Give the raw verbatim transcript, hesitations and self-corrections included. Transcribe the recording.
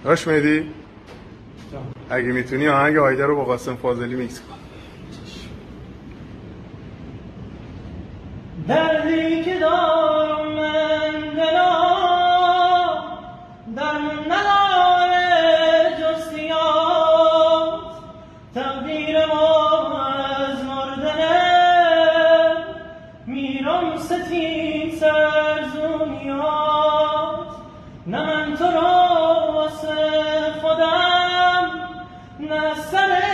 داش مهدی اگه میتونی آهنگ هایده رو با قاسم فاضلی میکس کن. دردی که دارم من دلم درمون نداره جز سیاه، تقدیر ما از مردنه میرم ستین سرزونیات. نه من تو رو واسه خودم، نه سر